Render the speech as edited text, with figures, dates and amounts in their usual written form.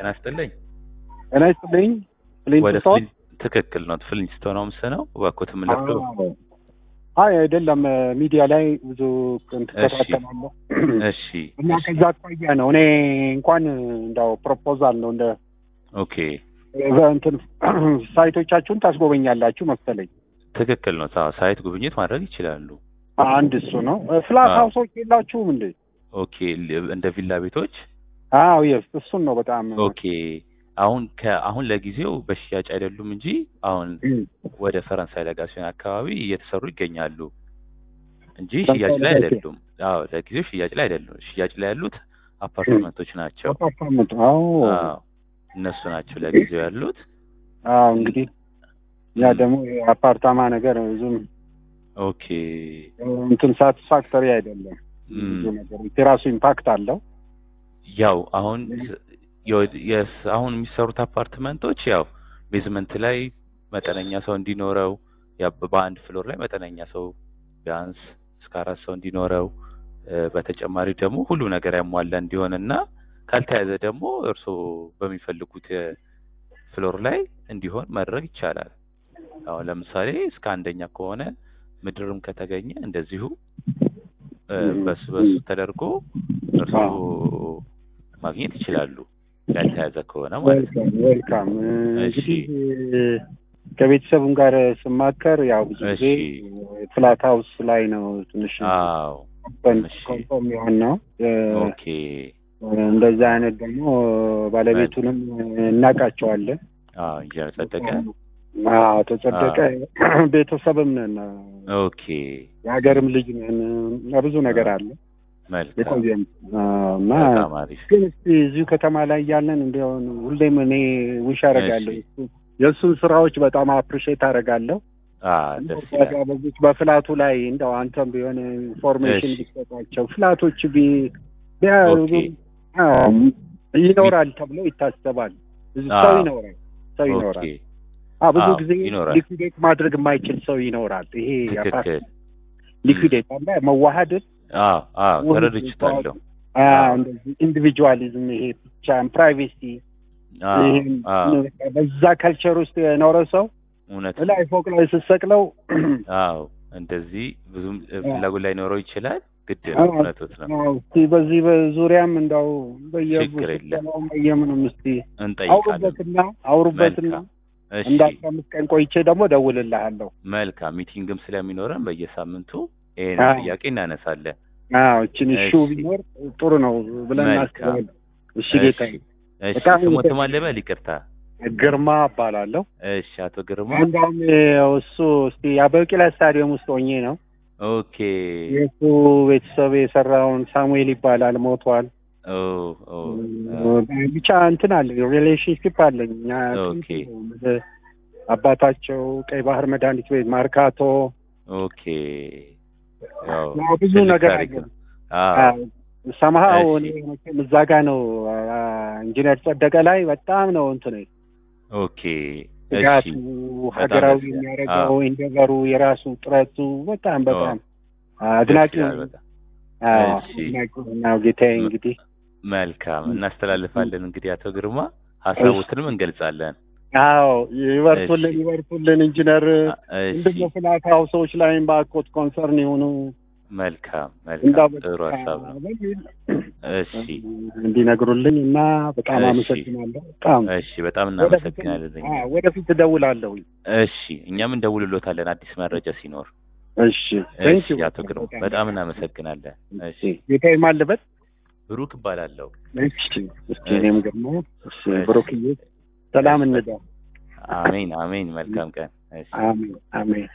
ጤና ይስጥልኝ። ጤና ይስጥልኝ። ፍሊንስቶን ትክክል ነው። ፍሊንስቶን ነው ምሰነው ወኮት ምንለው። አይ አይደለም ሚዲያ ላይ ብዙ ተከታተላለሁ። እሺ እና ከዛ አቋያ ነው እኔ እንኳን እንዳው ፕሮፖዛል ነው እንደ ኦኬ እንትን ሳይቶቻችሁን ታስጎበኛላችሁ መሰለኝ። ትክክል ነው። ሳይት ጉብኝት ማድረግ ይችላሉ። አንድ እሱ ነው። ፍላት ሃውሶች የላችሁም እንዴ? ኦኬ እንደ ቪላ ቤቶች? አዎ የስ እሱን ነው በጣም ኦኬ አሁን ለጊዜው በሽያጭ አይደሉም እንጂ አሁን ወደ ፈረንሳይ ለጋሲዮን አካባቢ እየተሰሩ ይገኛሉ እንጂ ሽያጭ ላይ አይደሉም። አዎ ለጊዜው ሽያጭ ላይ አይደሉም። ሽያጭ ላይ ያሉት አፓርትመንቶች ናቸው። አፓርትመንት አዎ እነሱ ናቸው ለጊዜው ያሉት። አዎ እንግዲህ ያ ደግሞ አፓርታማ ነገር ብዙም ኦኬ እንትን ሳቲስፋክተሪ አይደለም። ብዙ ነገር የራሱ ኢምፓክት አለው። ያው አሁን አሁን የሚሰሩት አፓርትመንቶች ያው ቤዝመንት ላይ መጠነኛ ሰው እንዲኖረው በአንድ ፍሎር ላይ መጠነኛ ሰው ቢያንስ እስከ 4 ሰው እንዲኖረው በተጨማሪ ደግሞ ሁሉ ነገር ያሟላ እንዲሆንና ካልተያዘ ደግሞ እርሶ በሚፈልጉት ፍሎር ላይ እንዲሆን ማድረግ ይቻላል። አሁን ለምሳሌ እስከ አንደኛ ከሆነ ምድርም ከተገኘ እንደዚሁ በሱ ተደርጎ እርሶ ማግኘት ይችላሉ። ያልተያዘ ከሆነ ማለት ነው። ዌልካም እንግዲህ ከቤተሰቡም ጋር ስማከር ያው ብዙ ጊዜ ፍላት ሃውስ ላይ ነው ትንሽ ኮንፎርም ነው። ኦኬ እንደዛ አይነት ደግሞ ባለቤቱንም እናቃቸዋለን። ኢንጂነር ጸደቀ ተጸደቀ ቤተሰብም ነን። ኦኬ የሀገርም ልጅ ነን። ብዙ ነገር አለ። መልካም እና ግን እዚሁ ከተማ ላይ ያለን እንደሆነ ሁሌም እኔ ውሽ አደርጋለሁ። የእሱን ስራዎች በጣም አፕሪሼት አደርጋለሁ። ደስ ይላል። በፍላቱ ላይ እንደው አንተም ቢሆን ኢንፎርሜሽን ቢሰጣቸው ፍላቶች ይኖራል ተብሎ ይታሰባል። ብዙ ሰው ይኖራል። ብዙ ጊዜ ሊኩዴት ማድረግ የማይችል ሰው ይኖራል። ይሄ ሊኩዴት አለ መዋሃድን ተረድቻለሁ። እንደዚህ ኢንዲቪጁዋሊዝም ይሄ ብቻን ፕራይቬሲ በዛ ካልቸር ውስጥ የኖረ ሰው እውነት ላይ ፎቅ ላይ ሲሰቅለው እንደዚህ ብዙም ፍላጎት ላይ ኖረው ይችላል። ግድ ነው እውነቱት ነው። በዚህ በዙሪያም እንዳው በየምንም እስቲ አውሩበትና እንደ 15 ቀን ቆይቼ ደግሞ ደውልልሃለሁ። መልካም ሚቲንግም ስለሚኖረን በየሳምንቱ ይሄን ጥያቄ እናነሳለን። እቺን ቢኖር ጥሩ ነው ብለን እናስባለን። እሺ ጌታዬ። ስሞትም አለበል ይቅርታ። ግርማ እባላለሁ። እሺ አቶ ግርማ። እንደውም እሱ እስቲ አበቂላ ስታዲየም ውስጥ ሆኜ ነው። ኦኬ የሱ ቤተሰብ የሰራውን ሳሙኤል ይባላል ሞቷል። ብቻ እንትን አለ ሪሌሽንሺፕ አለኝ። ኦኬ አባታቸው ቀይ ባህር መድኃኒት ቤት ማርካቶ። ኦኬ ብዙ ነገር አለ። ሰማው እዛ ጋ ነው ኢንጂነር ጸደቀ ላይ በጣም ነው እንትን ኦኬ ጋቱ ሀገራዊ የሚያደርገው ኢንደቨሩ የራሱ ጥረቱ በጣም አድናቂ ነው። ነው ጌታዬ። እንግዲህ መልካም እናስተላልፋለን። እንግዲህ አቶ ግርማ ሀሳቦትንም እንገልጻለን። ይበርቱልን ኢንጂነር። እንደው ፍላት ሃውሶች ላይም ባኮት ኮንሰርን የሆኑ መልካም ጥሩ ሀሳብ ነው። እሺ እንዲነግሩልኝ እና በጣም አመሰግናለሁ። በጣም እናመሰግናለን። ወደፊት እደውላለሁ። እሺ እኛም እንደውልሎታለን አዲስ መረጃ ሲኖር። እሺ ቴንኪው አቶ ግርማ በጣም እናመሰግናለን። እሺ ጌታዬ ማልበት ብሩክ እባላለሁ። እሺ እኔም ግርማ። እሺ ብሩክዬ ሰላም እንደው። አሜን መልካም ቀን። አሜን